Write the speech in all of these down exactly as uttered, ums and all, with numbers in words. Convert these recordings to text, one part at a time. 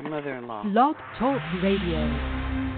mother-in-law. Blog Talk Radio.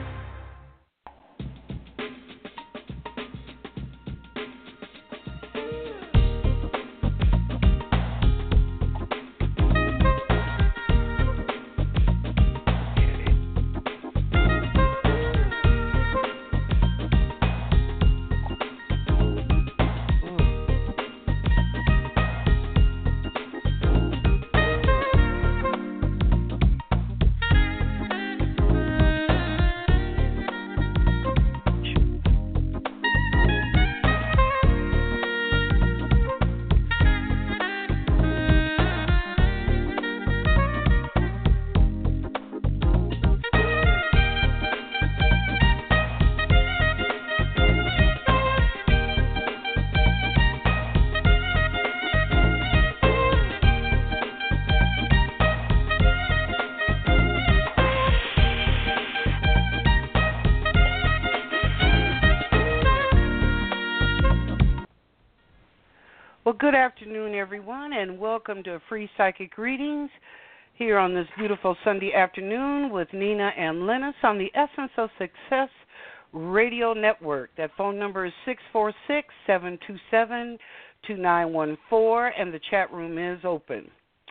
Good afternoon, everyone, and welcome to Free Psychic Readings here on this beautiful Sunday afternoon with Nina and Linus on the Essence of Success Radio Network. That phone number is six four six, seven two seven, two nine one four, and the chat room is open.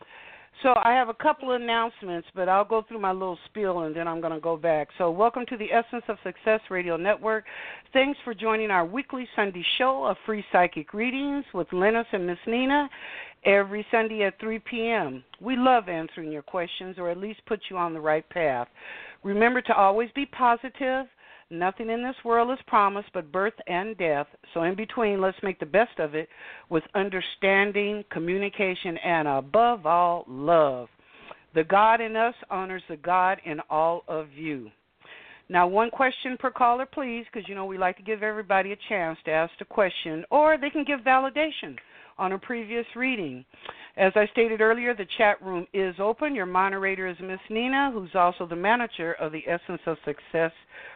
So I have a couple of announcements, but I'll go through my little spiel and then I'm going to go back. So welcome to the Essence of Success Radio Network. Thanks for joining our weekly Sunday show of Free Psychic Readings with Linus and Miss Nina every Sunday at three p.m. We love answering your questions, or at least put you on the right path. Remember to always be positive. Nothing in this world is promised but birth and death. So in between, let's make the best of it with understanding, communication, and above all, love. The God in us honors the God in all of you. Now, one question per caller, please, because, you know, we like to give everybody a chance to ask a question, or they can give validation on a previous reading. As I stated earlier, the chat room is open. Your moderator is Miss Nina, who's also the manager of the Essence of Success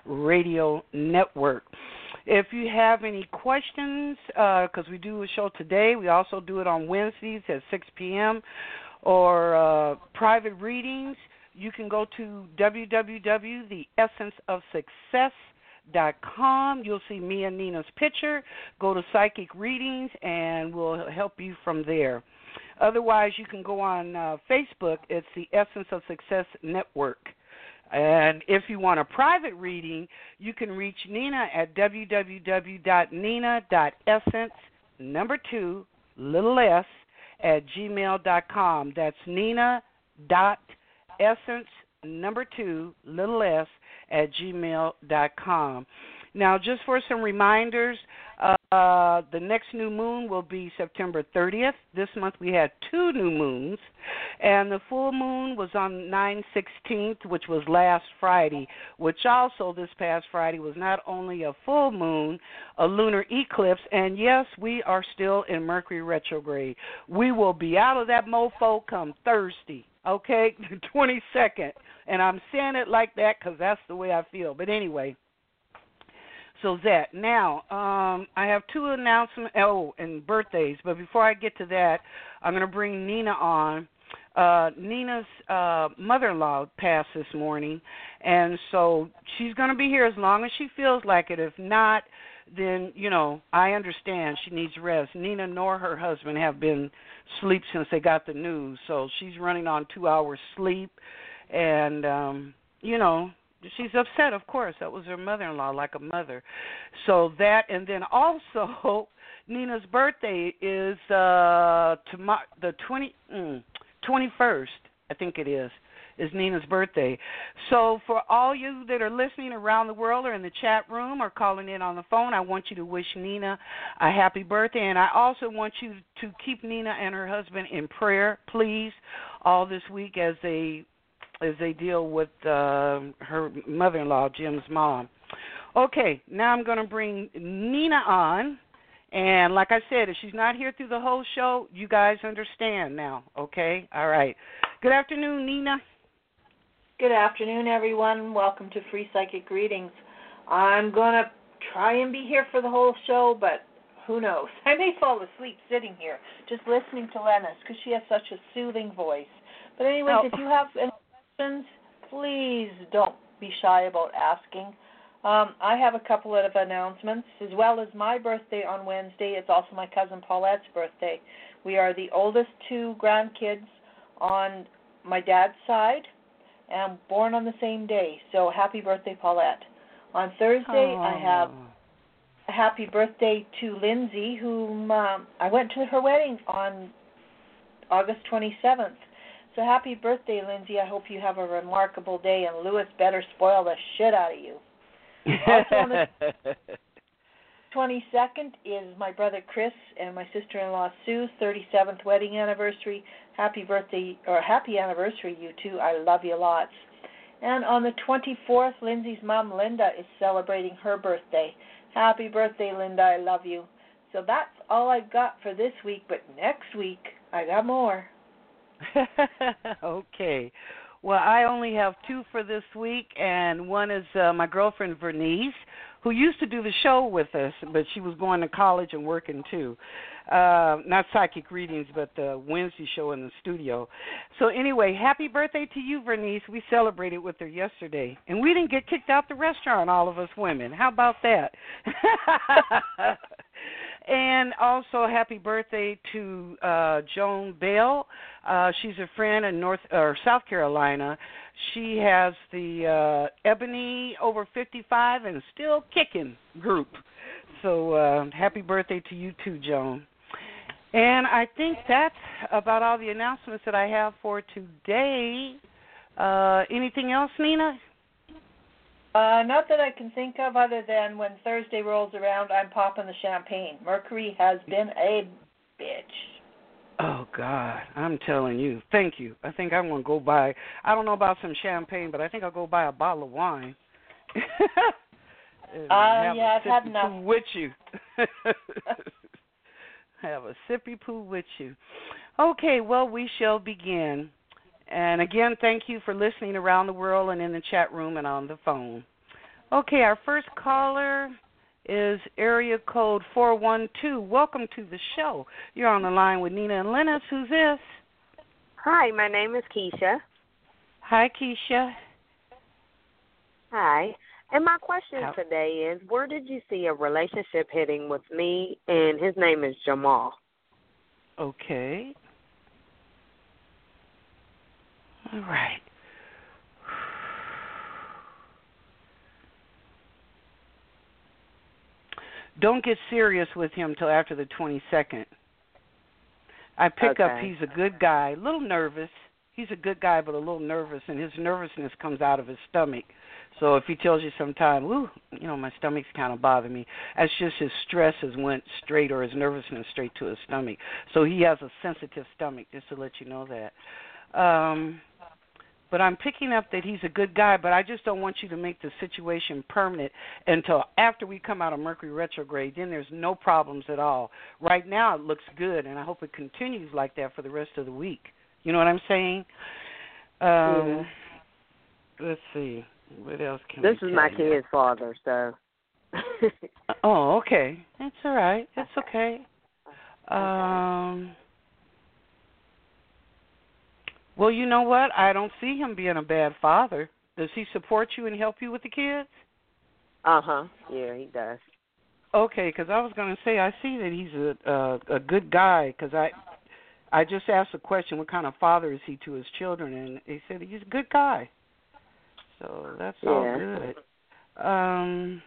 Radio Network. If you have any questions, because uh, we do a show today, we also do it on Wednesdays at six p.m., or uh, private readings, you can go to w w w dot the essence of success dot com. You'll see me and Nina's picture. Go to Psychic Readings, and we'll help you from there. Otherwise, you can go on uh, Facebook. It's the Essence of Success Network. And if you want a private reading, you can reach Nina at w w w dot nina dot essence, number two, little s, at gmail dot com. That's Nina dot essence, number two, little s, at gmail dot com. Now, just for some reminders, uh, the next new moon will be September thirtieth. This month we had two new moons, and the full moon was on nine sixteenth, which was last Friday, which also this past Friday was not only a full moon, a lunar eclipse, and yes, we are still in Mercury retrograde. We will be out of that mofo come Thursday, okay, the twenty-second, and I'm saying it like that because that's the way I feel. But anyway, so that. Now, um, I have two announcements, oh, and birthdays, but before I get to that, I'm going to bring Nina on. Uh, Nina's uh, mother-in-law passed this morning, and so she's going to be here as long as she feels like it. If not, then, you know, I understand she needs rest. Nina nor her husband have been asleep since they got the news, so she's running on two hours sleep, and, um, you know, she's upset, of course. That was her mother-in-law, like a mother. So that, and then also, Nina's birthday is uh, tomorrow, the twenty, mm, twenty-first, I think it is, is Nina's birthday. So for all you that are listening around the world or in the chat room or calling in on the phone, I want you to wish Nina a happy birthday. And I also want you to keep Nina and her husband in prayer, please, all this week as they as they deal with uh, her mother-in-law, Jim's mom. Okay, now I'm going to bring Nina on. And like I said, if she's not here through the whole show, you guys understand now, okay? All right. Good afternoon, Nina. Good afternoon, everyone. Welcome to Free Psychic Readings. I'm going to try and be here for the whole show, but who knows? I may fall asleep sitting here just listening to Lennis because she has such a soothing voice. But anyways, oh. if you have any questions, please don't be shy about asking. Um, I have a couple of announcements, as well as my birthday on Wednesday. It's also my cousin Paulette's birthday. We are the oldest two grandkids on my dad's side, and born on the same day. So happy birthday, Paulette. On Thursday, oh. I have a happy birthday to Lindsay, whom um, I went to her wedding on August twenty-seventh. So happy birthday, Lindsay. I hope you have a remarkable day, and Lewis better spoil the shit out of you. Also on the twenty-second is my brother Chris and my sister-in-law Sue's thirty-seventh wedding anniversary. Happy birthday, or happy anniversary, you two. I love you lots. And on the twenty-fourth, Lindsay's mom, Linda, is celebrating her birthday. Happy birthday, Linda. I love you. So that's all I've got for this week, but next week I got more. Okay. Well, I only have two for this week, and one is uh, my girlfriend, Vernice, who used to do the show with us, but she was going to college and working too. Uh, not psychic readings, but the Wednesday show in the studio. So anyway, happy birthday to you, Vernice. We celebrated with her yesterday, and we didn't get kicked out the restaurant, all of us women. How about that? And also, happy birthday to uh, Joan Bell. Uh, she's a friend in North or South Carolina. She has the uh, Ebony Over fifty-five and Still Kicking group. So uh, happy birthday to you too, Joan. And I think that's about all the announcements that I have for today. Uh, anything else, Nina? Uh, not that I can think of, other than when Thursday rolls around, I'm popping the champagne. Mercury has been a bitch. Oh, God, I'm telling you. Thank you. I think I'm going to go buy, I don't know about some champagne, but I think I'll go buy a bottle of wine. uh, yeah, I've had enough. With you. Have a sippy poo with you. Okay, well, we shall begin. And again, thank you for listening around the world and in the chat room and on the phone. Okay, our first caller is area code four one two. Welcome to the show. You're on the line with Nina and Lennis. Who's this? Hi, my name is Keisha. Hi, Keisha. Hi. And my question How- today is, where did you see a relationship heading with me? And his name is Jamal. Okay. All right. Don't get serious with him till after the twenty-second. I pick okay. up he's a good guy, a little nervous. He's a good guy, but a little nervous, and his nervousness comes out of his stomach. So if he tells you sometime, ooh, you know, my stomach's kind of bothering me, that's just his stress has went straight, or his nervousness straight to his stomach. So he has a sensitive stomach, just to let you know that. Um, but I'm picking up that he's a good guy, but I just don't want you to make the situation permanent until after we come out of Mercury retrograde. Then there's no problems at all. Right now it looks good, and I hope it continues like that for the rest of the week. You know what I'm saying? Um, yeah. Let's see. What else can This we is tell my you? kid's father, so. Oh, okay. That's all right. That's okay. Um. Well, you know what? I don't see him being a bad father. Does he support you and help you with the kids? Uh-huh. Yeah, he does. Okay, because I was going to say I see that he's a a, a good guy, because I I just asked a question, what kind of father is he to his children, and he said he's a good guy. So that's yeah. all good. Um,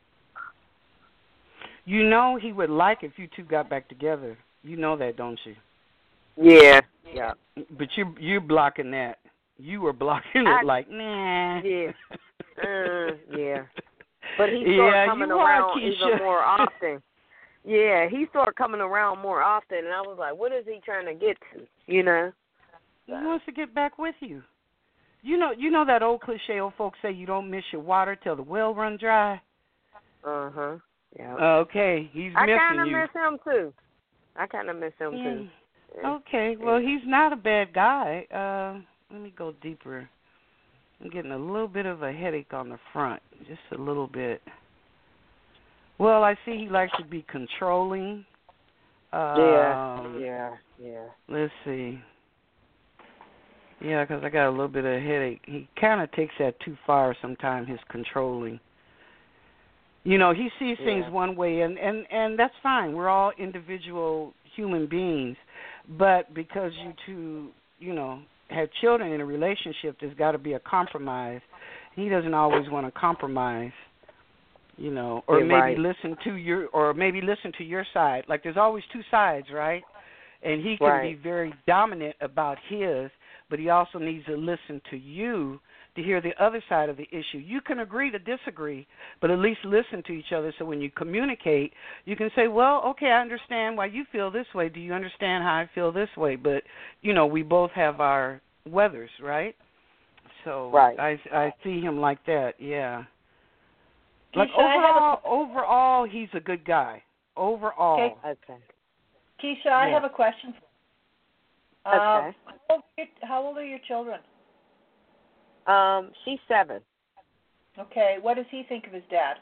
you know he would like if you two got back together. You know that, don't you? Yeah. Yeah. But you you're blocking that. You were blocking I, it like, nah. Yeah. Uh, yeah. But he started yeah, coming you around are, even more often. Yeah, he started coming around more often, and I was like, what is he trying to get to, you know? He wants to get back with you. You know you know that old cliche old folks say you don't miss your water till the well run dry? Uh-huh. Yeah. Okay, he's I missing kinda you. miss him, too. I kind of miss him, Mm. too. Yeah. Okay, well, he's not a bad guy. Uh, let me go deeper. I'm getting a little bit of a headache on the front, just a little bit. Well, I see he likes to be controlling. Yeah, Um, yeah, yeah. Let's see. Yeah, because I got a little bit of a headache. He kind of takes that too far sometimes, his controlling. You know, he sees Yeah. things one way, and, and, and that's fine. We're all individual human beings. But because you two, you know, have children in a relationship, there's got to be a compromise. He doesn't always want to compromise, you know, or Yeah, maybe right. listen to your, or maybe listen to your side. Like there's always two sides, right? And he can Right. be very dominant about his, but he also needs to listen to you to hear the other side of the issue. You can agree to disagree, but at least listen to each other so when you communicate, you can say, well, okay, I understand why you feel this way. Do you understand how I feel this way? But, you know, we both have our weathers, right? So Right. I, I see him like that, yeah. Like Keisha, I have overall, overall, he's a good guy. Overall. Okay. Okay. Keisha, I Yeah. have a question. Okay. Um, how, old are your, how old are your children? Um, she's seven. Okay. What does he think of his dad?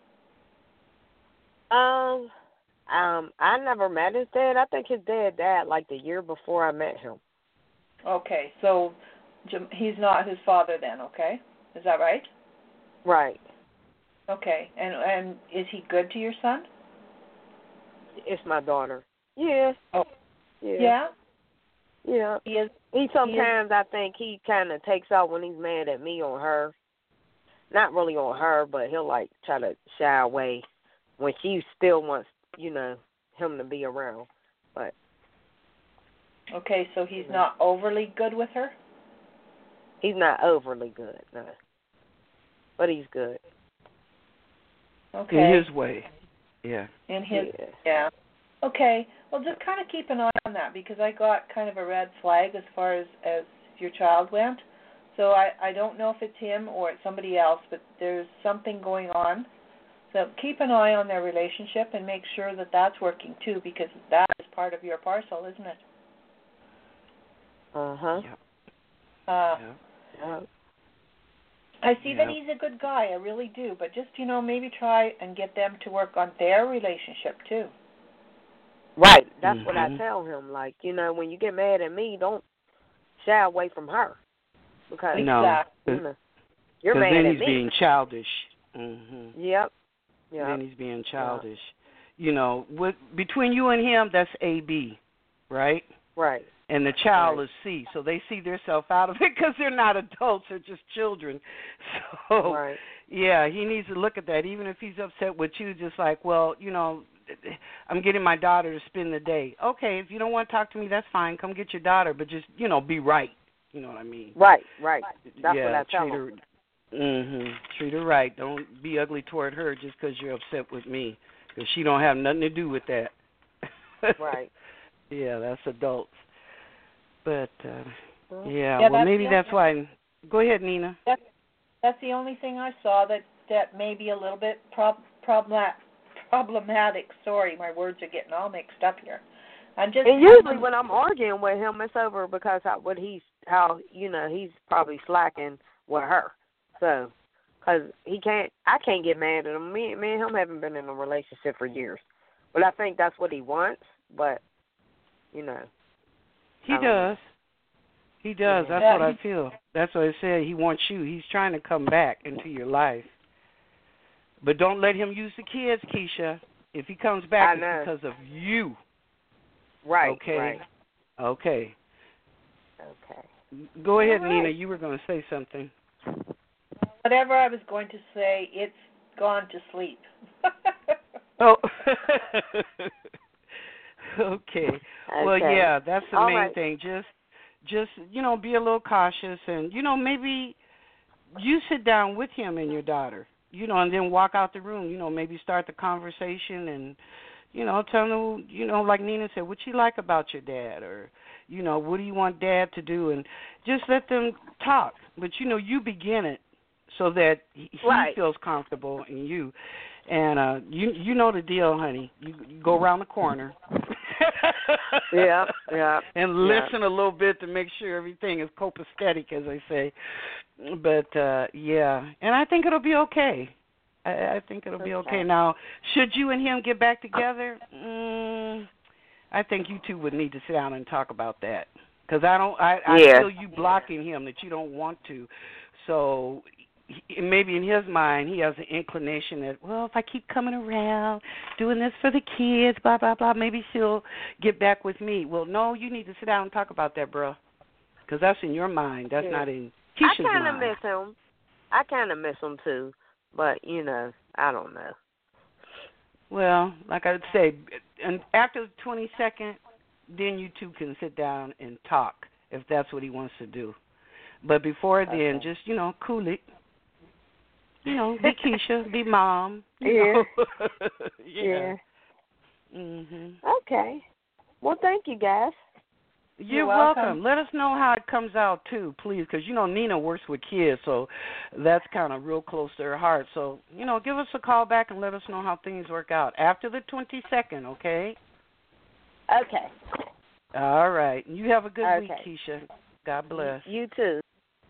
Um, um, I never met his dad. I think his dad died like the year before I met him. Okay, so Jam- he's not his father then. Okay, is that right? Right. Okay, and and is he good to your son? It's my daughter. Yeah. Oh. Yeah. Yeah. Yeah. He is. He sometimes I think he kind of takes out when he's mad at me on her. Not really on her, but he'll like try to shy away when she still wants, you know, him to be around. But Okay, so he's not overly good with her? he's not overly good, no. But he's good. Okay. In his way, yeah. In his, Yeah. yeah. Okay, well, just kind of keep an eye on that because I got kind of a red flag as far as, as your child went. So I, I don't know if it's him or it's somebody else, but there's something going on. So keep an eye on their relationship and make sure that that's working too because that is part of your parcel, isn't it? Uh-huh. Yep. Uh, Yep. Yeah. I see that Yep. he's a good guy, I really do, but just, you know, maybe try and get them to work on their relationship too. Right. That's what I Mhm. tell him. Like, you know, when you get mad at me, don't shy away from her. Because, No, Exactly. you know, you're because mad then at he's me. being childish. Mhm. Yep. Yep. Then he's being childish. You know, with between you and him, that's A B, right? Right. And the child Right. is C, so they see themselves out of it because they're not adults; they're just children. So, Right. yeah, he needs to look at that. Even if he's upset with you, just like, well, you know, I'm getting my daughter to spend the day. Okay, if you don't want to talk to me, that's fine. Come get your daughter, but just, you know, be right. You know what I mean? Right. Right. That's yeah, what I tell treat him. her. Mhm. Treat her right. Don't be ugly toward her just because you're upset with me, because she don't have nothing to do with that. Right. Yeah, that's adults. But uh, Mhm. yeah, Yeah, well, that's maybe the that's only- why. Go ahead, Nina. That's, that's the only thing I saw that, that may be a little bit prob- problem- problematic. Sorry, my words are getting all mixed up here. I'm just And usually when I'm arguing with him, it's over because how, what he's, how, you know, he's probably slacking with her. So, because he can't, I can't get mad at him. Me, me and him haven't been in a relationship for years. But I think that's what he wants. But, you know. He I don't know. does. He does. That's Yeah, what I he- feel. That's what I said. He wants you. He's trying to come back into your life. But don't let him use the kids, Keisha. If he comes back, I it's know. because of you. Right. Okay. Right. Okay. Okay. Go ahead, All right. Nina. You were going to say something. Whatever I was going to say, it's gone to sleep. Oh. Okay. Well, Okay. yeah, that's the All main right. thing. Just, just you know, be a little cautious, and you know, maybe you sit down with him and your daughter, you know, and then walk out the room. You know, maybe start the conversation, and you know, tell them, you know, like Nina said, what you like about your dad, or you know, what do you want Dad to do, and just let them talk. But you know, you begin it so that he Right. feels comfortable in you. And uh, you you know the deal, honey. You, you go around the corner. Yeah, yeah. And yeah. listen a little bit to make sure everything is copacetic, as they say. But uh, yeah, and I think it'll be okay. I, I think it'll be okay. Okay. Now, should you and him get back together, mm, I think you two would need to sit down and talk about that. Because I don't, I, I Yeah. feel you blocking him that you don't want to. So he, maybe in his mind he has an inclination that, well, if I keep coming around doing this for the kids, blah blah blah, maybe she'll get back with me. Well, no, you need to sit down and talk about that, bro. Because that's in your mind. That's Yeah. not in Keisha's I kind of mind. miss him. I kind of miss him too, but you know, I don't know. Well, like I would say, and after the twenty-second, then you two can sit down and talk if that's what he wants to do. But before then, Okay. just, you know, cool it. You know, be Keisha, be mom. You Yeah. know. yeah. Yeah. Mhm. Okay. Well, thank you, guys. You're, You're welcome. welcome. Let us know how it comes out too, please, because you know Nina works with kids, so that's kind of real close to her heart. So you know, give us a call back and let us know how things work out after the twenty-second, okay? Okay. All right. You have a good Okay. week, Keisha. God bless. You too.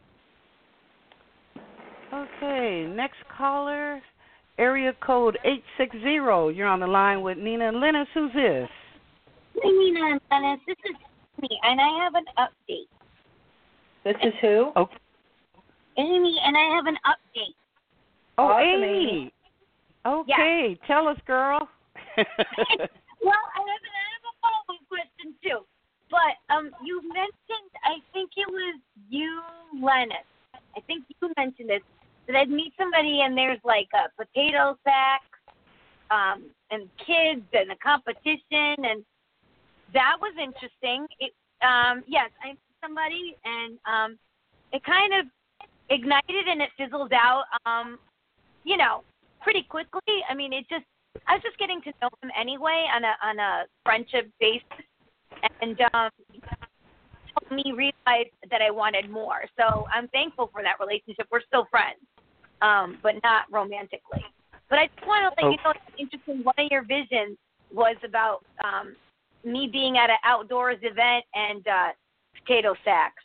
Okay, next caller, area code eight six zero. You're on the line with Nina and Lennis. Who's this? Hi, Nina and Dennis. This is me, and I have an update. This is who? Oh, Amy, and I have an update. oh Awesome, Amy. Amy. Okay, tell us, girl. Well, I have, I have a follow-up question, too. But um, you mentioned, I think it was you, Lennis. I think you mentioned this, that I'd meet somebody and there's like a potato sack um, and kids and a competition, and that was interesting. It, um, yes, I met somebody, and um, it kind of ignited and it fizzled out, um, you know, pretty quickly. I mean, it just, I was just getting to know him anyway on a on a friendship basis, and um, helped me realize that I wanted more. So I'm thankful for that relationship. We're still friends, um, but not romantically. But I just want to let Oh. you know, it's interesting. One of your visions was about um, me being at an outdoors event and uh, potato sacks.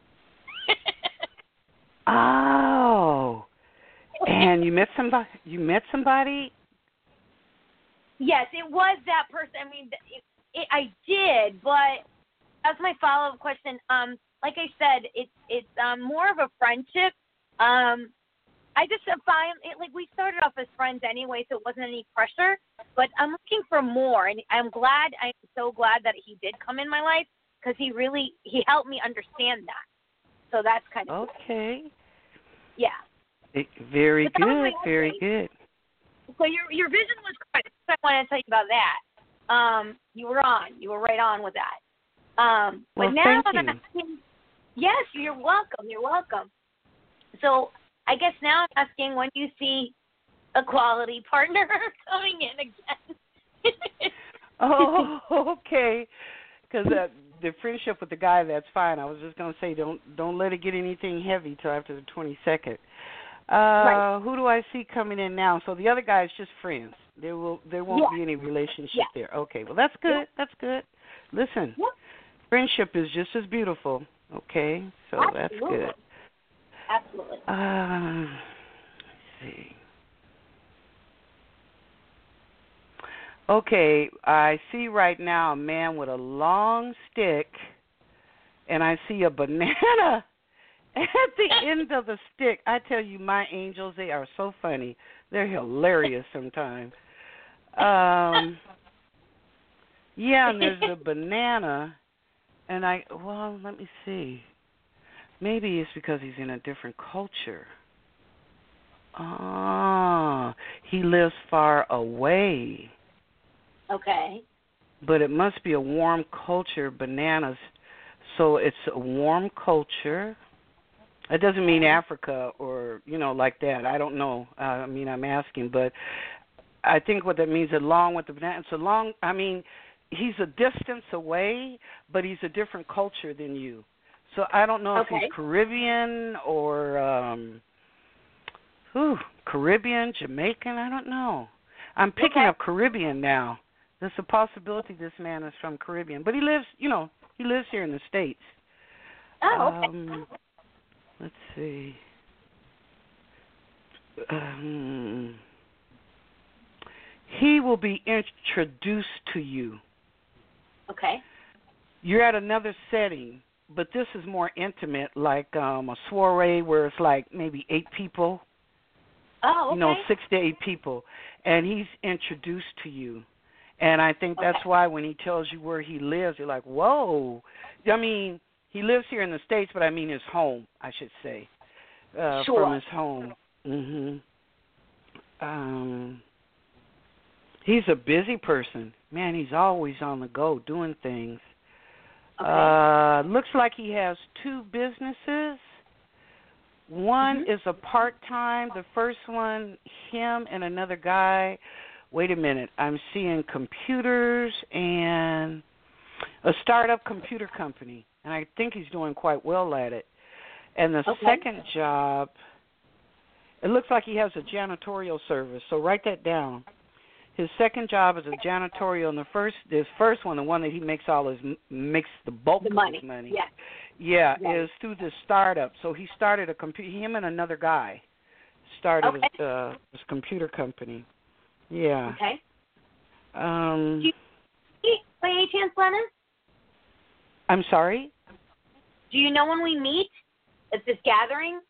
Oh, and you met somebody. You met somebody. Yes, it was that person. I mean, it, it, I did, but that's my follow-up question. Um, like I said, it's it's um, more of a friendship. Um, I just find it like we started off as friends anyway, so it wasn't any pressure. But I'm looking for more, and I'm glad. I'm so glad that he did come in my life because he really he helped me understand that. So that's kind of Okay. yeah. It, very But that was good. my Very update. good. So your your vision was correct. I wanted to tell you about that. Um, you were on. You were right on with that. Um, but Well, now thank I'm you. asking, yes, you're welcome. You're welcome. So I guess now I'm asking, when do you see a quality partner coming in again? Oh, okay. Because uh, the friendship with the guy, that's fine. I was just gonna say, don't don't let it get anything heavy till after the twenty-second. Uh, Right. Who do I see coming in now? So the other guy is just friends. There will there won't Yeah. be any relationship Yeah. there. Okay. Well, that's good. Yeah. That's good. Listen, Yeah. friendship is just as beautiful. Okay. So that's Absolutely. good. Absolutely. Uh, let's see. Okay, I see right now a man with a long stick, and I see a banana at the end of the stick. I tell you, my angels, they are so funny. They're hilarious sometimes. Um, yeah, and there's a banana, and I, well, let me see. Maybe it's because he's in a different culture. Ah, he lives far away. Okay. But it must be a warm culture, bananas. So it's a warm culture. It doesn't mean Africa or, you know, like that. I don't know. Uh, I mean, I'm asking. But I think what that means, along with the banana, it's a long, I mean, he's a distance away, but he's a different culture than you. So I don't know if Okay. he's Caribbean or, um, whew, Caribbean, Jamaican, I don't know. I'm picking Okay. up Caribbean now. There's a possibility this man is from Caribbean, but he lives, you know, he lives here in the States. Oh, okay. Um, let's see. Um, he will be introduced to you. Okay. You're at another setting, but this is more intimate, like um, a soiree where it's like maybe eight people. Oh, okay. You know, six to eight people, and he's introduced to you. And I think that's Okay. why when he tells you where he lives, you're like, whoa. I mean, he lives here in the States, but I mean his home, I should say, uh, Sure. from his home. Mhm. Um, he's a busy person. Man, he's always on the go doing things. Okay. Uh, looks like he has two businesses. One Mhm. is a part-time. The first one, him and another guy. Wait a minute. I'm seeing computers and a startup computer company, and I think he's doing quite well at it. And the Okay. second job, it looks like he has a janitorial service, so write that down. His second job is a janitorial, and the first, this first one, the one that he makes all his makes the bulk The of money. his money. Yes. Yeah, Right. is through this startup. So he started a computer. Him and another guy started Okay. his, uh, his computer company. Yeah. Okay. Um, Do you, hey, by any chance, Lennon? I'm sorry. Do you know when we meet at this gathering?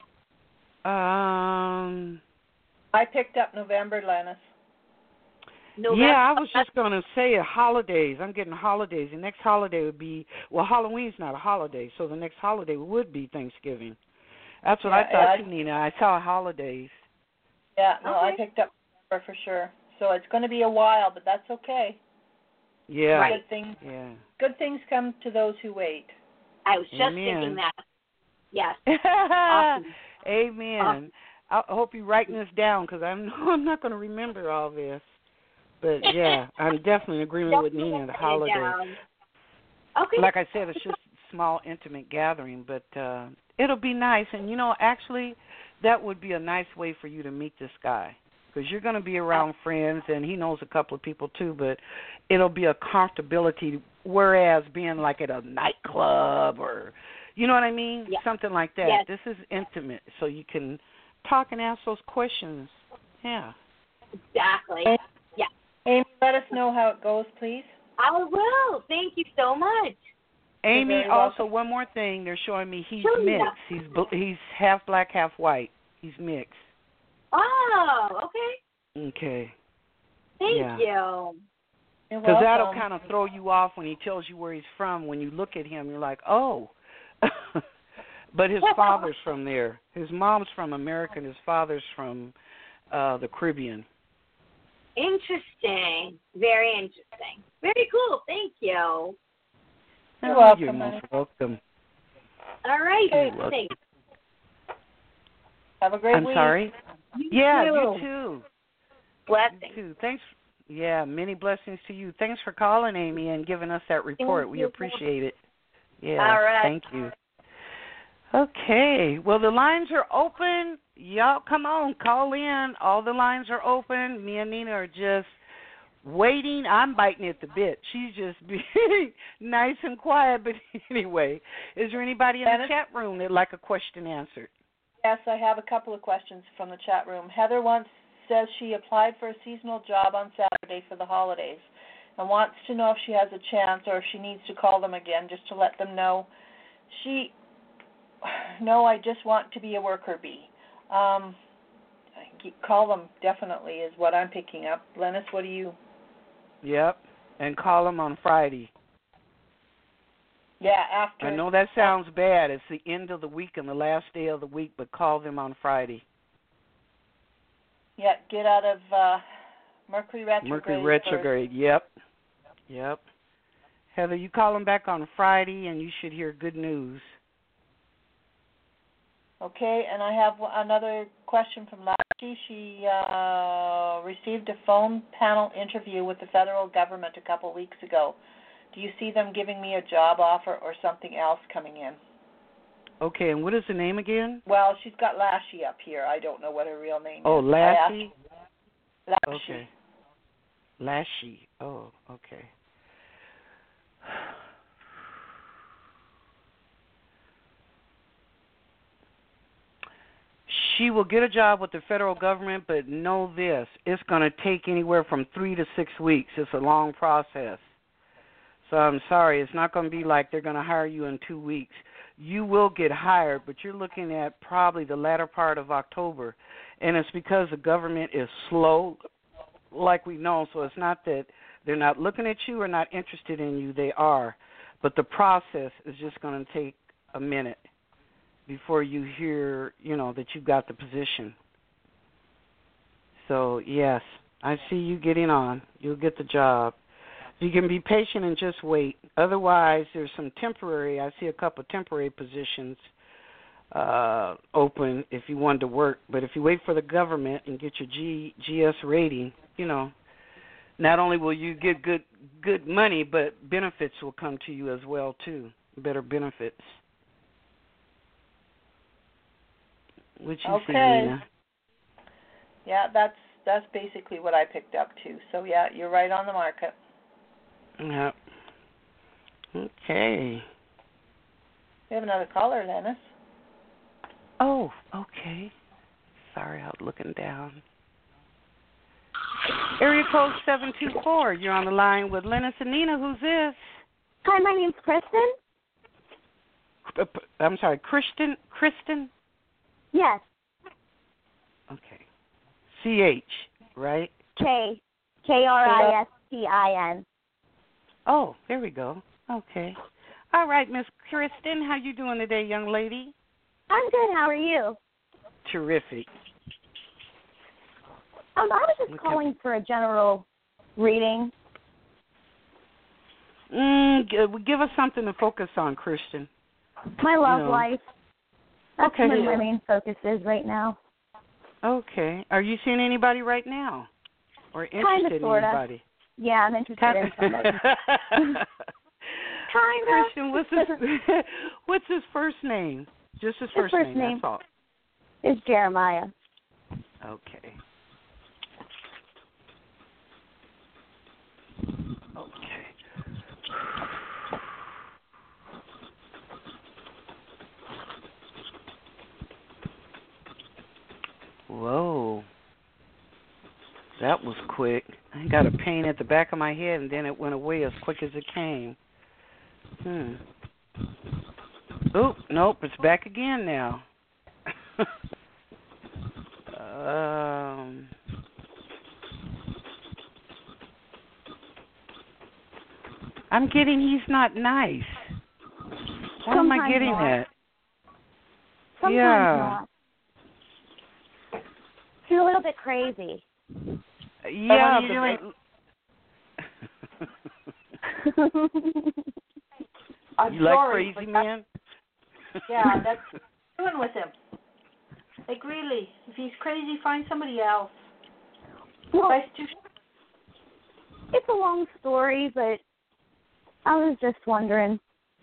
Um. I picked up November, Lennis. November? Yeah, I was just going to say holidays. I'm getting holidays. The next holiday would be, well, Halloween's not a holiday, so the next holiday would be Thanksgiving. That's what Yeah, I thought yeah, too, Nina. I saw holidays. Yeah, no, I Okay. picked up November for sure. So it's going to be a while, but that's okay. Yeah. Right. Good things, Yeah. good things come to those who wait. I was just Amen. thinking that. Yes. Awesome. Amen. Awesome. I hope you're writing this down because I'm I'm not going to remember all this. But yeah, I'm definitely in agreement with Nina. The holiday, Down. Okay. like I said, it's just a small, intimate gathering, but uh, it'll be nice. And you know, actually, that would be a nice way for you to meet this guy because you're going to be around friends, and he knows a couple of people too. But it'll be a comfortability, whereas being like at a nightclub or, you know what I mean, Yeah. something like that. Yes. This is intimate, so you can talk and ask those questions. Yeah. Exactly. Yeah. Amy, let us know how it goes, please. I will. Thank you so much. Amy, very also welcome. one more thing. They're showing me he's Sure, yeah. mixed. He's bl- he's half black, half white. He's mixed. Oh, okay. Okay. Thank Yeah. you. You're Because that'll welcome. kind of throw you off when he tells you where he's from. When you look at him, you're like, oh. But his father's from there. His mom's from America, and his father's from uh, the Caribbean. Interesting. Very interesting. Very cool. Thank you. You're Oh, welcome, You're honey. most welcome. All right. Hey. Thanks. Have a great I'm week. sorry? You Yeah, too. you too. Blessings. You too. Thanks. Yeah, many blessings to you. Thanks for calling, Amy, and giving us that report. Thank We you. appreciate it. Yeah. All right. Thank you. Okay. Well, the lines are open. Y'all, come on, call in. All the lines are open. Me and Nina are just waiting. I'm biting at the bit. She's just being nice and quiet. But anyway, is there anybody in the Dennis? chat room that'd like a question answered? Yes, I have a couple of questions from the chat room. Heather wants says she applied for a seasonal job on Saturday for the holidays and wants to know if she has a chance or if she needs to call them again just to let them know. She, no, I just want to be a worker bee. Um, call them definitely is what I'm picking up. Lennis, what do you? Yep. And call them on Friday. Yeah, after. I know that sounds bad. It's the end of the week and the last day of the week, but call them on Friday. Yeah, get out of uh, Mercury retrograde. Mercury retrograde, yep. Yep. Heather, you call them back on Friday, and you should hear good news. Okay, and I have another question from Lasky. She uh, received a phone panel interview with the federal government a couple weeks ago. Do you see them giving me a job offer or something else coming in? Okay, and what is the name again? Well, she's got Lashy up here. I don't know what her real name Oh, is. Lassie? I asked- Lashy. Okay. Lashy. Oh, okay. She will get a job with the federal government, but know this, it's going to take anywhere from three to six weeks. It's a long process. So I'm sorry, it's not going to be like they're going to hire you in two weeks. you will get hired, but you're looking at probably the latter part of October. And it's because the government is slow, like we know. So it's not that they're not looking at you or not interested in you. They are. But the process is just going to take a minute before you hear, you know, that you've got the position. So, yes, I see you getting on. You'll get the job. You can be patient and just wait. Otherwise, there's some temporary. I see a couple of temporary positions uh, open if you wanted to work. But if you wait for the government and get your G, G S rating, you know, not only will you get good good money, but benefits will come to you as well, too, better benefits. What you Okay. see, Nina? Yeah, that's that's basically what I picked up too. So yeah, you're right on the market. Yep. Okay. We have another caller, Lennis. Oh, okay. Sorry, I was looking down. Area code seven two four. You're on the line with Lennis and Nina. Who's this? Hi, my name's Kristen. Uh, I'm sorry, Kristen? Kristen? Yes, Okay. C H, right? K. K R I S T I N. Oh, there we go. Okay. All right, Miss Kristen, how you doing today, young lady? I'm good. How are you? Terrific. Um, I was just Okay. calling for a general reading. Mm, g- give us something to focus on, Kristen. My love No. life. That's Okay. where my main focus is right now. Okay. Are you seeing anybody right now? Or interested Kinda, in sorta. anybody? Yeah, I'm interested in somebody. Kinda. Christian, what's his what's his first name? Just his His first, first name, name. that's all. It's Jeremiah. Okay. Okay. Whoa. That was quick. I got a pain at the back of my head, and then it went away as quick as it came. Hmm. Oh, nope, it's back again now. um. I'm getting he's not nice. Why am I Sometimes getting not. that? Sometimes Yeah. not. He's a little bit crazy. Yeah, you the, I'm you like sorry, crazy but man? yeah, that's what I'm doing with him. Like really, if he's crazy, find somebody else. Well, Life's too it's a long story, but I was just wondering.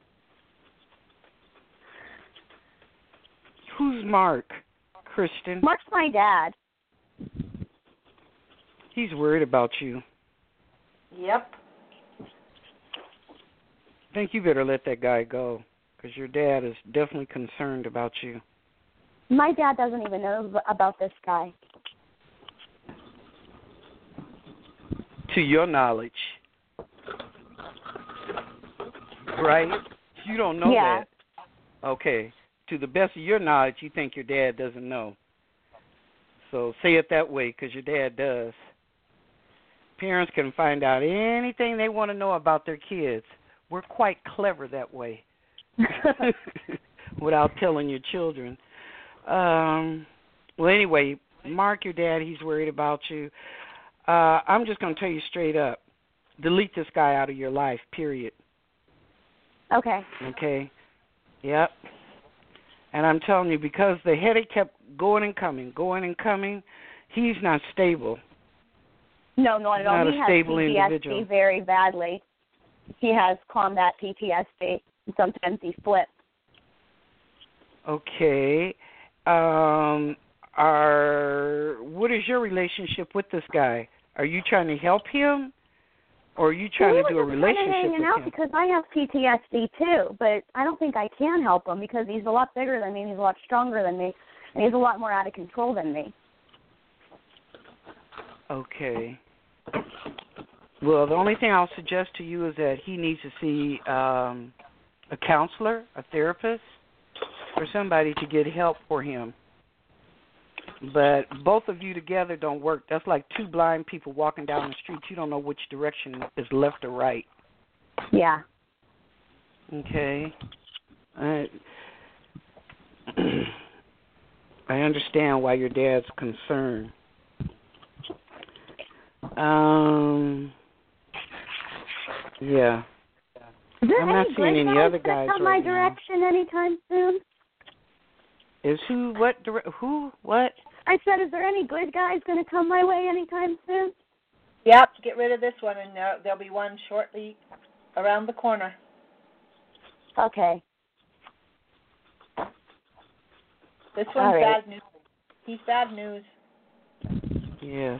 Who's Mark? Kristen? Mark's my dad. He's worried about you. Yep. I think you better let that guy go, because your dad is definitely concerned about you. My dad doesn't even know about this guy. To your knowledge. Right? You don't know Yeah. that. Okay. To the best of your knowledge, you think your dad doesn't know. So say it that way, because your dad does. Parents can find out anything they want to know about their kids. We're quite clever that way, without telling your children. Um, well, anyway, Mark, your dad, he's worried about you. Uh, I'm just going to tell you straight up, delete this guy out of your life, period. Okay. Okay? Yep. And I'm telling you, because the headache kept going and coming, going and coming, he's not stable. No, not at all. Not a He has stable P T S D individual. very badly. He has combat P T S D. Sometimes he flips. Okay. Um, are what is your relationship with this guy? Are you trying to help him, or are you trying well, to do a we were just kind of relationship hanging with out him? because I have P T S D too, but I don't think I can help him because he's a lot bigger than me, and he's a lot stronger than me, and he's a lot more out of control than me. Okay. Well, the only thing I'll suggest to you is that he needs to see um, a counselor, a therapist, for somebody to get help for him. But both of you together don't work. That's like two blind people walking down the street. You don't know which direction is left or right. Yeah. Okay. I, I understand why your dad's concerned. Um. Yeah. Is there I'm any not seeing good any guys other guys come right my direction now. anytime soon? Is who what dire- who what? I said, is there any good guys going to come my way anytime soon? Yep, get rid of this one, and there, there'll be one shortly around the corner. Okay. This All one's right. bad news. He's bad news. Yes.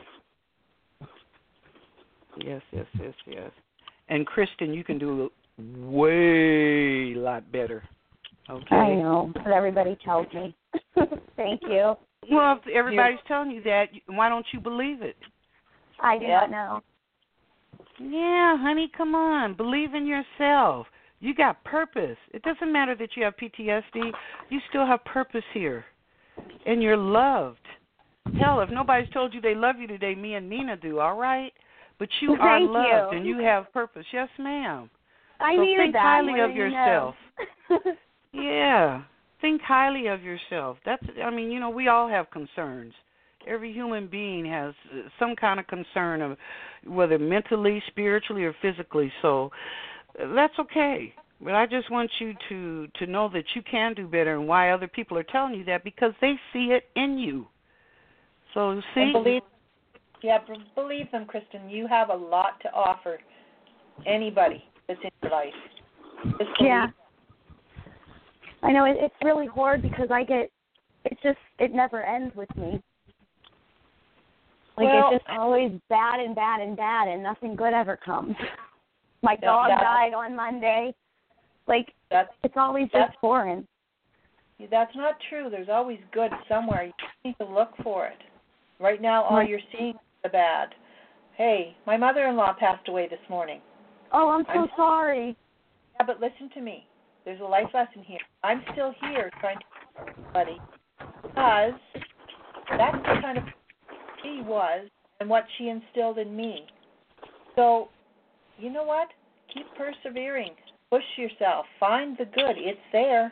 Yes, yes, yes, yes. And Kristen, you can do way a lot better. Okay. I know, but everybody tells me. Thank you. Well, if everybody's telling you that, why don't you believe it? I do Yeah. not know. Yeah, honey, come on. Believe in yourself. You got purpose. It doesn't matter that you have P T S D. You still have purpose here. And you're loved. Hell, if nobody's told you they love you today, me and Nina do, all right? But you are Thank loved you. and you have purpose. Yes, ma'am. I so needed think that. highly What of do you yourself. know? Yeah. Think highly of yourself. That's I mean, you know, we all have concerns. Every human being has some kind of concern of whether mentally, spiritually, or physically. So that's okay. But I just want you to, to know that you can do better and why other people are telling you that because they see it in you. So see? And believe, yeah, b- believe them, Kristen. You have a lot to offer anybody that's in your life. Just believe Yeah. I know it, it's really hard because I get, it just, it never ends with me. Like, Well, it's just always bad and bad and bad, and nothing good ever comes. My No, dog that- died on Monday. Like, That's, it's always that's- just boring. that's not true. There's always good somewhere. You need to look for it. Right now, all Right. you're seeing is the bad. Hey, my mother-in-law passed away this morning. Oh, I'm so I'm- sorry. Yeah, but listen to me. There's a life lesson here. I'm still here trying to help everybody because that's the kind of she was and what she instilled in me. So, you know what? Keep persevering. Push yourself. Find the good. It's there.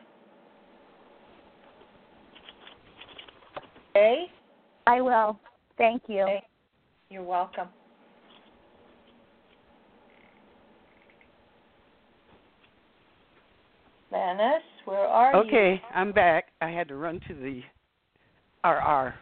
Okay? I will. Thank you. Okay. You're welcome. Lannis, where are you? Okay, I'm back. I had to run to the R R.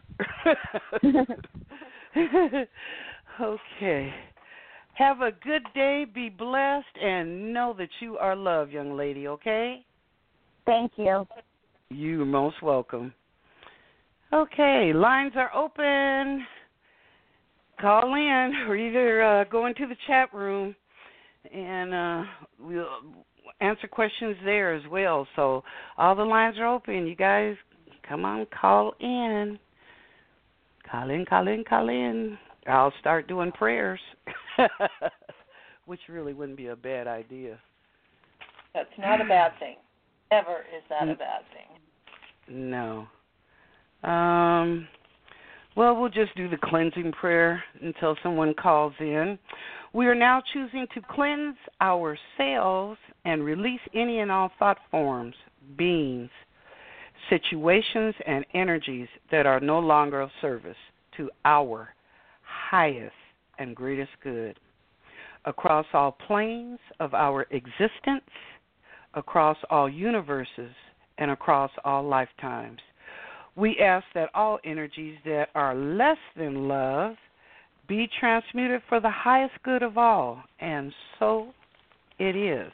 Okay. Have a good day, be blessed, and know that you are loved, young lady, okay? Thank you. You're most welcome. Okay, lines are open. Call in or either uh, go into the chat room and uh, we'll answer questions there as well. So all the lines are open. You guys, come on, call in. Call in, call in, call in. I'll start doing prayers, which really wouldn't be a bad idea. That's not a bad thing. Never is that a bad thing. No. Um, well, we'll just do the cleansing prayer until someone calls in. We are now choosing to cleanse ourselves and release any and all thought forms, beings, situations, and energies that are no longer of service to our highest and greatest good across all planes of our existence, across all universes, and across all lifetimes. We ask that all energies that are less than love be transmuted for the highest good of all, and so it is.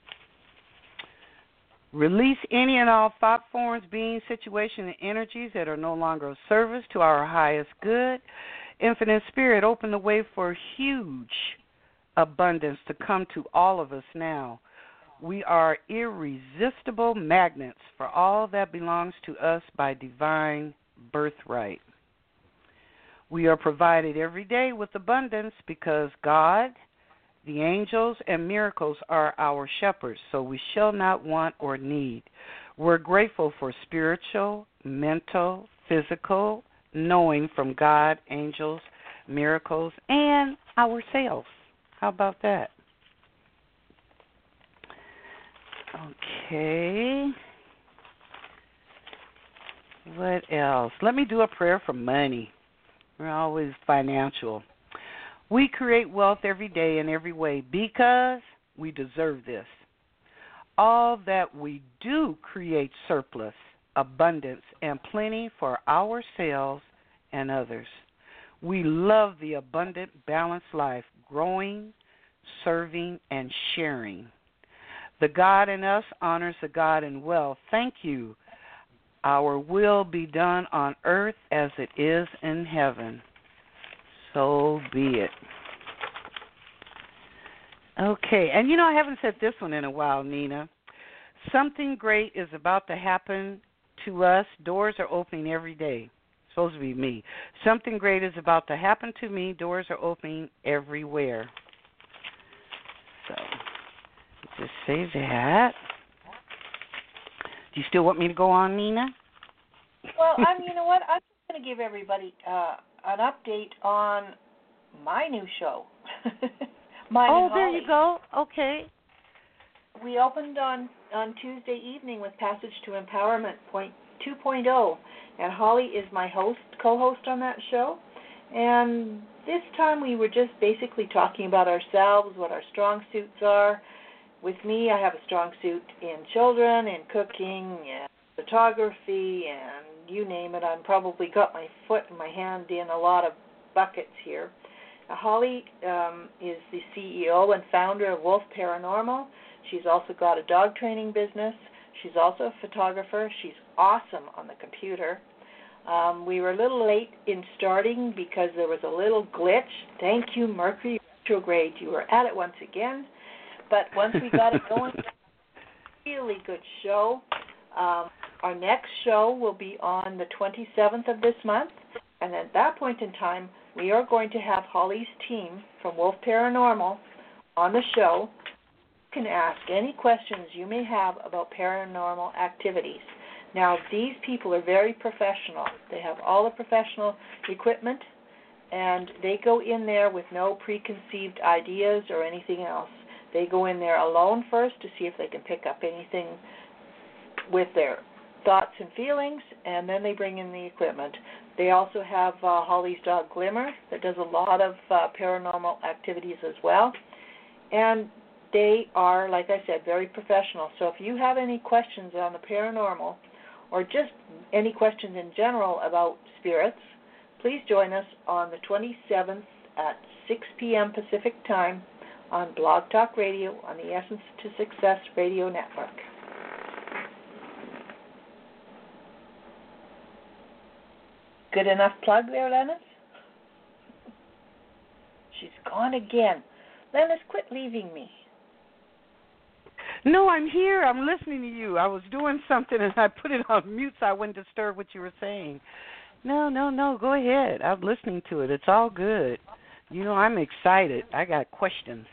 Release any and all thought forms, beings, situations, and energies that are no longer of service to our highest good. Infinite Spirit, open the way for huge abundance to come to all of us now. We are irresistible magnets for all that belongs to us by divine birthright. We are provided every day with abundance because God, the angels, and miracles are our shepherds, so we shall not want or need. We're grateful for spiritual, mental, physical knowing from God, angels, miracles, and ourselves. How about that? Okay. What else? Let me do a prayer for money. We're always financial. We create wealth every day in every way because we deserve this. All that we do create surplus, abundance, and plenty for ourselves and others. We love the abundant, balanced life, growing, serving, and sharing. The God in us honors the God in wealth. Thank you. Our will be done on earth as it is in heaven. So be it. Okay, and you know, I haven't said this one in a while, Nina. Something great is about to happen to us. Doors are opening every day. It's supposed to be me. Something great is about to happen to me. Doors are opening everywhere. So, just say that. Do you still want me to go on, Nina? Well, I'm. You know what? I'm just going to give everybody uh, an update on my new show. Mine oh, and there Holly. you go. Okay. We opened on, on Tuesday evening with Passage to Empowerment point two point oh, and Holly is my host, co-host on that show. And this time we were just basically talking about ourselves, what our strong suits are. With me, I have a strong suit in children, in cooking, and photography, and you name it. I've probably got my foot and my hand in a lot of buckets here. Uh, Holly um, is the C E O and founder of Wolf Paranormal. She's also got a dog training business. She's also a photographer. She's awesome on the computer. Um, we were a little late in starting because there was a little glitch. Thank you, Mercury retrograde. You were at it once again. But once we got it going, really good show. Um, our next show will be on the twenty-seventh of this month. And at that point in time, we are going to have Holly's team from Wolf Paranormal on the show. You can ask any questions you may have about paranormal activities. Now, these people are very professional. They have all the professional equipment, and they go in there with no preconceived ideas or anything else. They go in there alone first to see if they can pick up anything with their thoughts and feelings, and then they bring in the equipment. They also have uh, Holly's dog Glimmer that does a lot of uh, paranormal activities as well. And they are, like I said, very professional. So if you have any questions on the paranormal or just any questions in general about spirits, please join us on the twenty-seventh at six p.m. Pacific Time on Blog Talk Radio on the Essence to Success Radio Network. Good enough plug there, Lennis? She's gone again. Lennis, quit leaving me. No, I'm here. I'm listening to you. I was doing something and I put it on mute so I wouldn't disturb what you were saying. No, no, no. Go ahead. I'm listening to it. It's all good. You know, I'm excited. I got questions.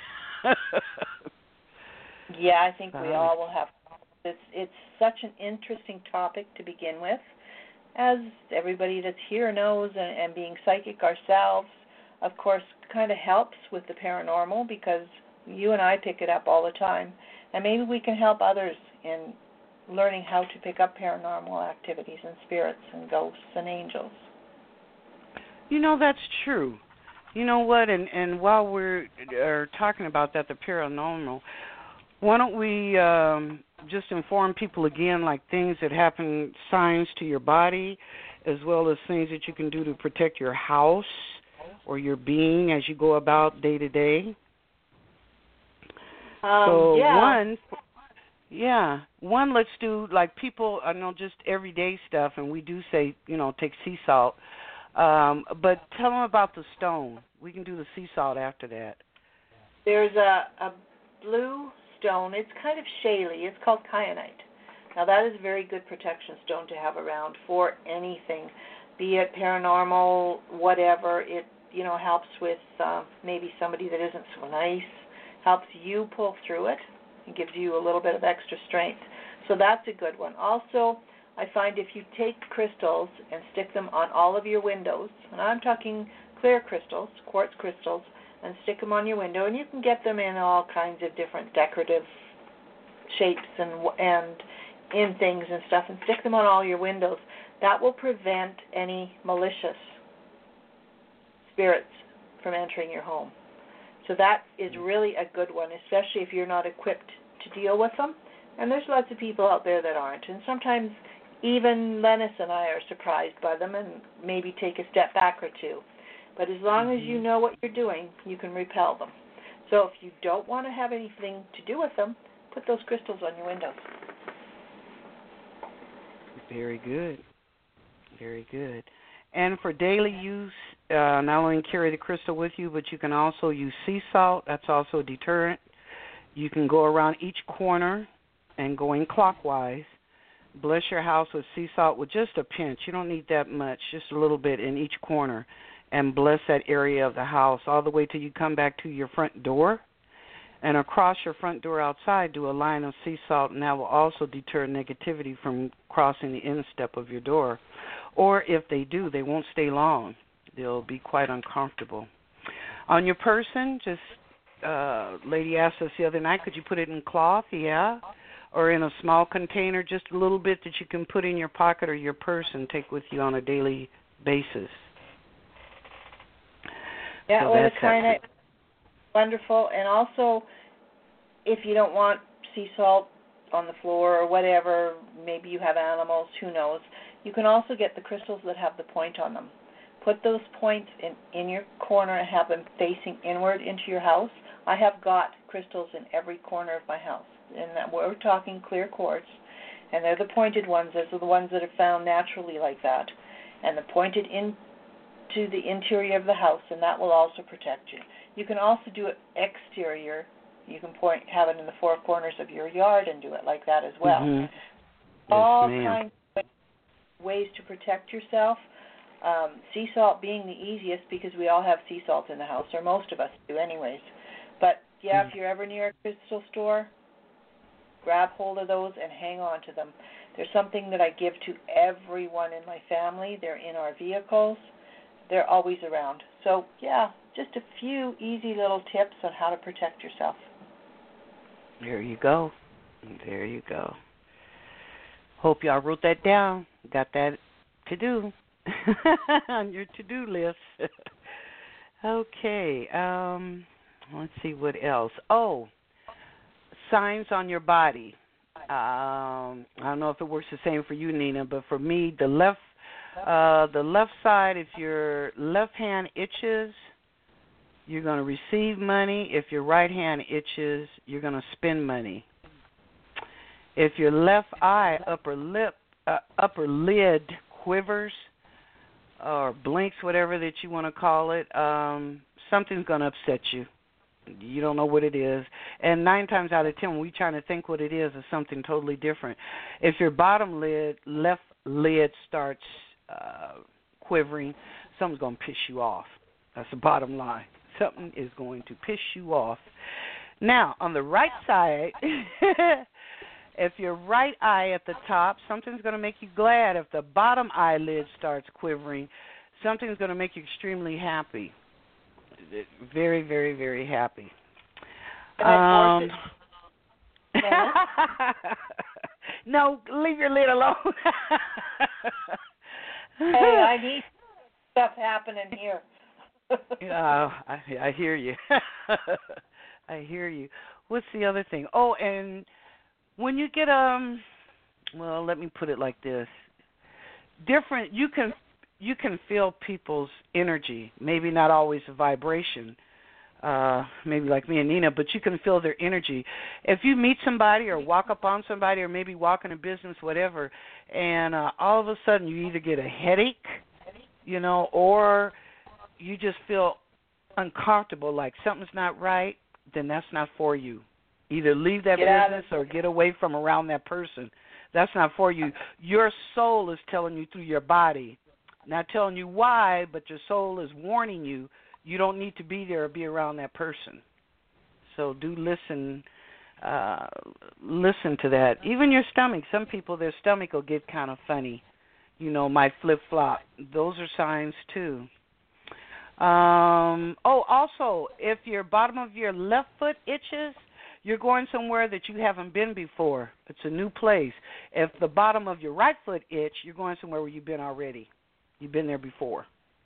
Yeah, I think we um, all will have. It's it's such an interesting topic to begin with, as everybody that's here knows, and, and being psychic ourselves, of course, kind of helps with the paranormal because you and I pick it up all the time, and maybe we can help others in learning how to pick up paranormal activities and spirits and ghosts and angels. You know, that's true. You know what, and, and while we're are talking about that, the paranormal, why don't we um, just inform people again, like things that happen, signs to your body, as well as things that you can do to protect your house or your being as you go about day to day? Um, so yeah. one, yeah, one, let's do, like people, I know just everyday stuff, and we do say, you know, take sea salt. Um, but tell them about the stone. We can do the sea salt after that. There's a, a blue stone. It's kind of shaly. It's called kyanite. Now, that is a very good protection stone to have around for anything, be it paranormal, whatever. It, you know, helps with uh, maybe somebody that isn't so nice, helps you pull through it, and gives you a little bit of extra strength. So that's a good one. Also, I find if you take crystals and stick them on all of your windows, and I'm talking clear crystals, quartz crystals, and stick them on your window, and you can get them in all kinds of different decorative shapes and and in things and stuff, and stick them on all your windows. That will prevent any malicious spirits from entering your home. So that is really a good one, especially if you're not equipped to deal with them. And there's lots of people out there that aren't. And sometimes even Lennis and I are surprised by them and maybe take a step back or two. But as long mm-hmm. as you know what you're doing, you can repel them. So if you don't want to have anything to do with them, put those crystals on your windows. Very good. Very good. And for daily use, uh, not only carry the crystal with you, but you can also use sea salt. That's also a deterrent. You can go around each corner and going clockwise. Bless your house with sea salt with just a pinch. You don't need that much, just a little bit in each corner. And bless that area of the house all the way till you come back to your front door. And across your front door outside, do a line of sea salt, and that will also deter negativity from crossing the instep of your door. Or if they do, they won't stay long. They'll be quite uncomfortable. On your person, just, uh, lady asked us the other night, could you put it in cloth? Yeah. Or in a small container, just a little bit that you can put in your pocket or your purse and take with you on a daily basis. Yeah, so well, it's kind of wonderful. And also, if you don't want sea salt on the floor or whatever, maybe you have animals, who knows, you can also get the crystals that have the point on them. Put those points in, in your corner and have them facing inward into your house. I have got crystals in every corner of my house. And that we're talking clear quartz, and they're the pointed ones. Those are the ones that are found naturally like that. And they're pointed into the interior of the house, and that will also protect you. You can also do it exterior. You can point, have it in the four corners of your yard and do it like that as well. Mm-hmm. Yes, All ma'am. kinds of ways to protect yourself. Um, sea salt being the easiest because we all have sea salt in the house, or most of us do anyways. But, yeah, mm. if you're ever near a crystal store, grab hold of those and hang on to them. There's something that I give to everyone in my family. They're in our vehicles. They're always around. So, yeah, just a few easy little tips on how to protect yourself. There you go. There you go. Hope y'all wrote that down. Got that to do on your to-do list. Okay. Um, let's see what else. Oh, signs on your body. Um, I don't know if it works the same for you, Nina, but for me, the left, uh, the left side, if your left hand itches, you're going to receive money. If your right hand itches, you're going to spend money. If your left eye, upper lip, uh, upper lid quivers or blinks, whatever that you want to call it, um, something's going to upset you. You don't know what it is. And nine times out of ten, when we're trying to think what it is, it's something totally different. If your bottom lid, left lid starts uh, quivering, something's going to piss you off. That's the bottom line. Something is going to piss you off. Now, on the right side, if your right eye at the top, something's going to make you glad. If the bottom eyelid starts quivering, something's going to make you extremely happy. Very, very, very happy. Can I force it? No, leave your lid alone. Hey, I need stuff happening here. uh, I, I hear you. I hear you. What's the other thing? Oh, and when you get um, well, let me put it like this: different. You can. You can feel people's energy, maybe not always a vibration, uh, maybe like me and Nina, but you can feel their energy. If you meet somebody or walk up on somebody or maybe walk in a business, whatever, and uh, all of a sudden you either get a headache, you know, or you just feel uncomfortable, like something's not right, then that's not for you. Either leave that get business or get away from around that person. That's not for you. Your soul is telling you through your body. Not telling you why, but your soul is warning you, you don't need to be there or be around that person. So do listen uh, listen to that. Even your stomach. Some people, their stomach will get kind of funny. You know, might flip flop. Those are signs too. Um, oh, also, if your bottom of your left foot itches, you're going somewhere that you haven't been before. It's a new place. If the bottom of your right foot itch, you're going somewhere where you've been already. You've been there before.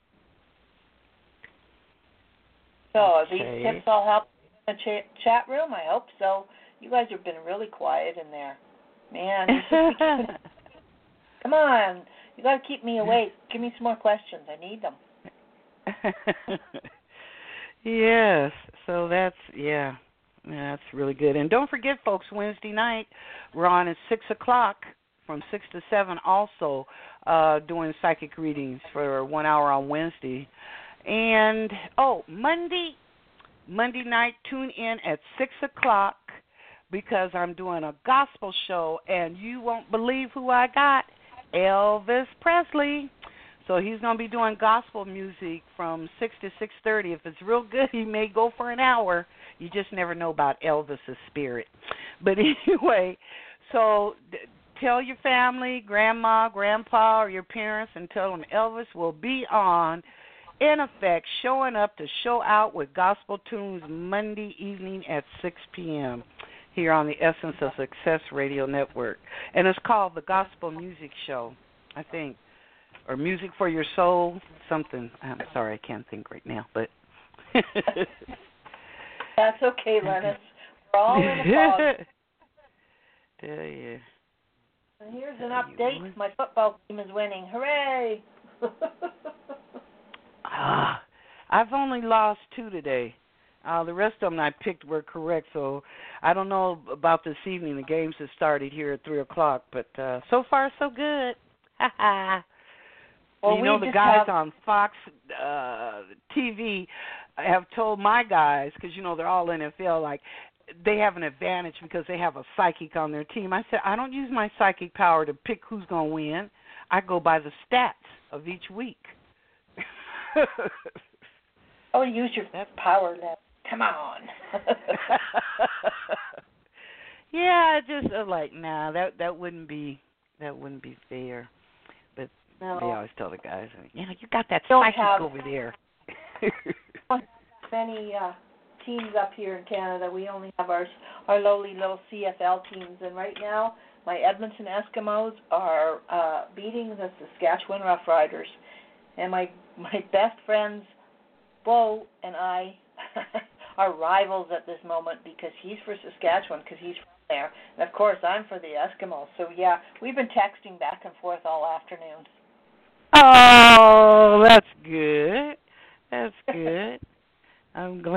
So are these Okay. tips all help in the ch- chat room? I hope so. You guys have been really quiet in there. Man, you should be keeping... Come on. You got to keep me awake. Give me some more questions. I need them. Yes. So that's, yeah. Yeah, that's really good. And don't forget, folks, Wednesday night, we're on at six o'clock from six to seven also uh, doing psychic readings for one hour on Wednesday. And, oh, Monday, Monday night, tune in at six o'clock because I'm doing a gospel show, and you won't believe who I got, Elvis Presley. So he's going to be doing gospel music from six to six thirty. If it's real good, he may go for an hour. You just never know about Elvis's spirit. But anyway, so d- tell your family, grandma, grandpa, or your parents, and tell them Elvis will be on, in effect, showing up to show out with gospel tunes Monday evening at six p.m. here on the Essence of Success Radio Network. And it's called the Gospel Music Show, I think. Or Music for Your Soul, something. I'm sorry, I can't think right now, but... That's okay, Lennis. We're all in a fog. Tell you. And here's an update. My football team is winning. Hooray! ah, I've only lost two today. Uh, the rest of them I picked were correct, so I don't know about this evening. The games have started here at three o'clock, but uh, so far so good. Ha ha. Well, you we know, the just guys have... on Fox uh, T V have told my guys, because, you know, they're all N F L, like, they have an advantage because they have a psychic on their team. I said, I don't use my psychic power to pick who's going to win. I go by the stats of each week. Oh, use your power, Lennis. Come on. Yeah, I just uh, like, nah, that that wouldn't be that wouldn't be fair. But No. they always tell the guys, you know, you got that Don't psychic have- over there. Many uh, teams up here in Canada. We only have our our lowly little C F L teams, and right now my Edmonton Eskimos are uh, beating the Saskatchewan Roughriders, and my my best friends Bo and I are rivals at this moment because he's for Saskatchewan because he's from there, and of course I'm for the Eskimos. So yeah, we've been texting back and forth all afternoon. Oh, that's good. That's good. I'm glad.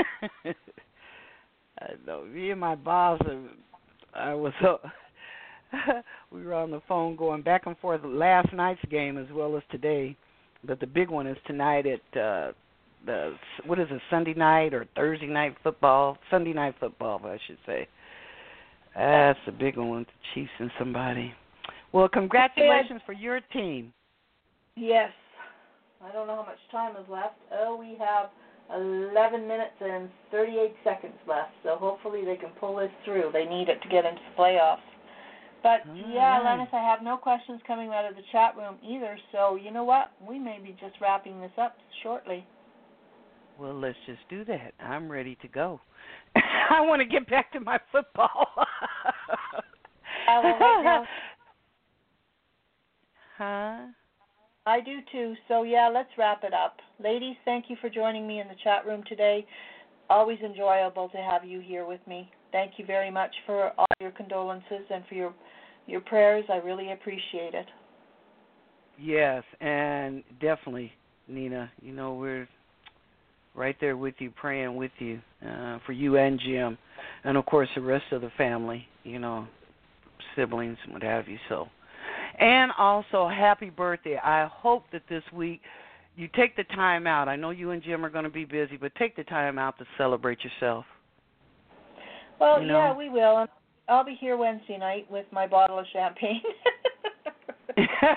I know me and my boss, I was uh, we were on the phone going back and forth last night's game as well as today, but the big one is tonight at uh, the what is it, Sunday night or Thursday night football? Sunday night football, I should say. That's the big one with the Chiefs and somebody. Well, congratulations for your team. Yes. I don't know how much time is left. Oh, we have eleven minutes and thirty-eight seconds left, so hopefully they can pull this through. They need it to get into the playoffs. But, All yeah, right. Lennis, I have no questions coming out of the chat room either, so you know what? We may be just wrapping this up shortly. Well, let's just do that. I'm ready to go. I want to get back to my football. I will right now. Huh? I do too. So, yeah, let's wrap it up. Ladies, thank you for joining me in the chat room today. Always enjoyable to have you here with me. Thank you very much for all your condolences and for your your prayers. I really appreciate it. Yes, and definitely, Nina. You know, we're right there with you, praying with you, uh, for you and Jim, and, of course, the rest of the family, you know, siblings and what have you. So. And also, happy birthday. I hope that this week you take the time out. I know you and Jim are going to be busy, but take the time out to celebrate yourself. Well, you know? yeah, we will. And I'll be here Wednesday night with my bottle of champagne.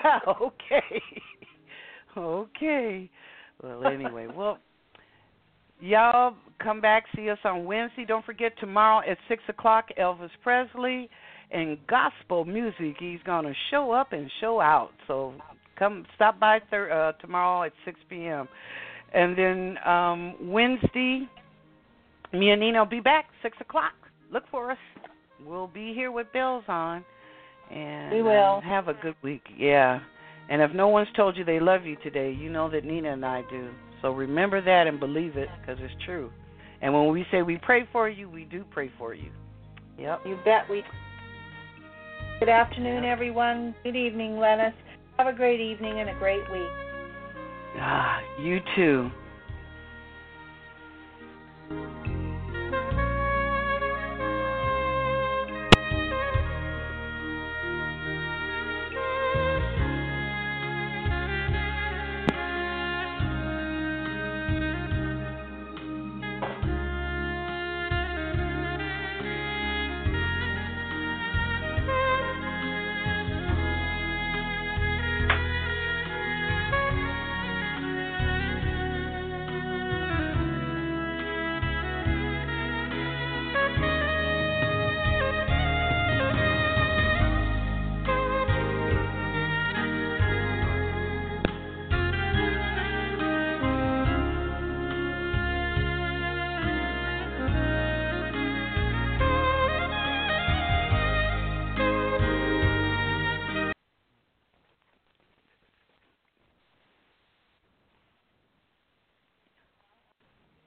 Okay. Okay. Well, anyway, well, y'all come back, see us on Wednesday. Don't forget, tomorrow at six o'clock, Elvis Presley and gospel music. He's going to show up and show out. So come stop by thir- uh, tomorrow at six p.m. And then um, Wednesday, me and Nina will be back six o'clock. Look for us. We'll be here with bells on. And we will. Um, have a good week. Yeah. And if no one's told you they love you today, you know that Nina and I do. So remember that and believe it, because it's true. And when we say we pray for you, we do pray for you. Yep. You bet we. Good afternoon, everyone. Good evening, Lennis. Have a great evening and a great week. Ah, you too.